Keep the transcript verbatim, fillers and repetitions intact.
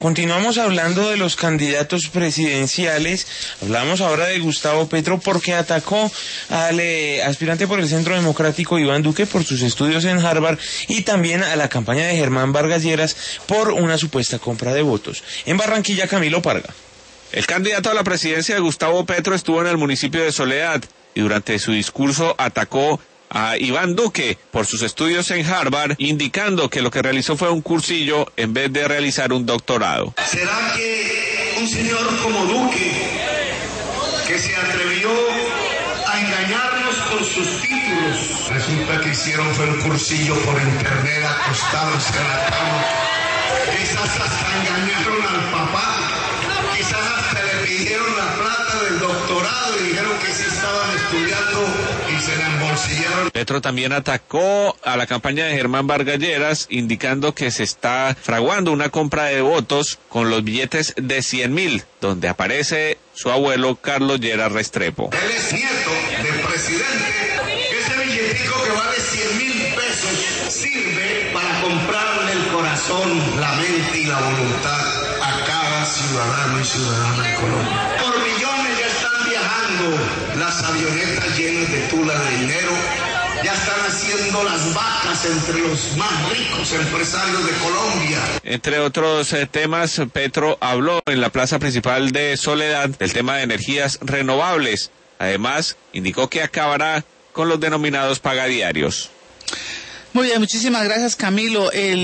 Continuamos hablando de los candidatos presidenciales. Hablamos ahora de Gustavo Petro porque atacó al eh, aspirante por el Centro Democrático Iván Duque por sus estudios en Harvard y también a la campaña de Germán Vargas Lleras por una supuesta compra de votos. En Barranquilla, Camilo Parga. El candidato a la presidencia de Gustavo Petro estuvo en el municipio de Soledad y durante su discurso atacó a Iván Duque por sus estudios en Harvard, indicando que lo que realizó fue un cursillo en vez de realizar un doctorado. ¿Será que un señor como Duque, que se atrevió a engañarnos con sus títulos, resulta que hicieron fue un cursillo por internet acostados en la cama? Quizás hasta engañaron al papá, quizás hasta le pidieron la plata del doctorado y dijeron que sí estaban estudiando y se la embolsillaron. Petro también atacó a la campaña de Germán Vargas Lleras, indicando que se está fraguando una compra de votos con los billetes de cien mil, donde aparece su abuelo Carlos Lleras Restrepo. Él es nieto del presidente. Ese billetico que vale cien mil pesos sirve para comprarle el corazón, la mente y la voluntad a cada ciudadano y ciudadana de Colombia. Por millones ya están viajando las avionetas llenas de tula de dinero, ya están haciendo las vacas entre los más ricos empresarios de Colombia. Entre otros eh, temas, Petro habló en la plaza principal de Soledad del tema de energías renovables. Además, indicó que acabará con los denominados pagadiarios. Muy bien, muchísimas gracias, Camilo. El